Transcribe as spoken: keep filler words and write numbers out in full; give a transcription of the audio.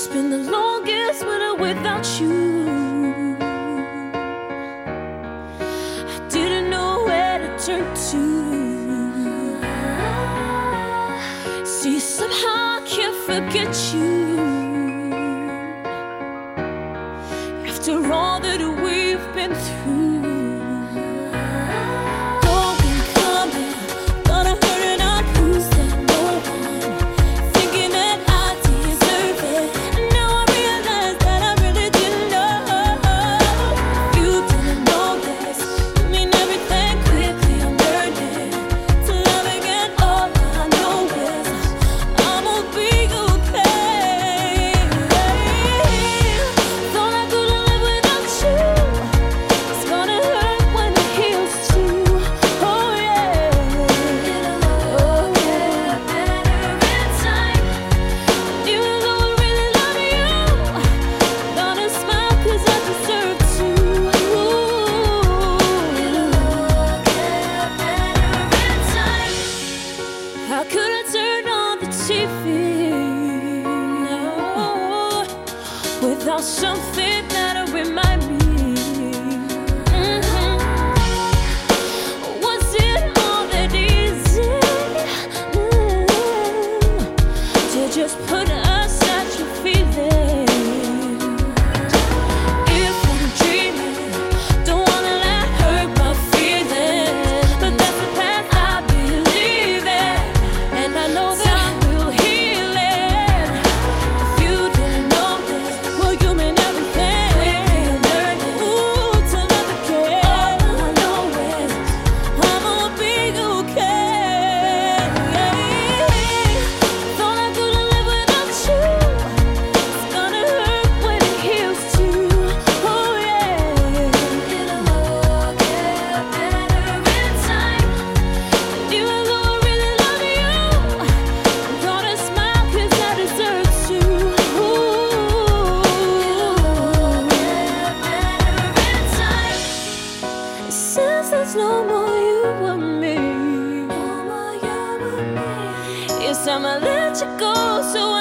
It's been the longest winter without you. I didn't know where to turn to. See, somehow I can't forget you. After all that we've been through. How could I turn on the T V no, without something that'll remind me? Mm-hmm. Was it all that easy mm-hmm. to just put aside your feelings? Since there's no more you and me, no more you and me. Yes, I'ma let you go. So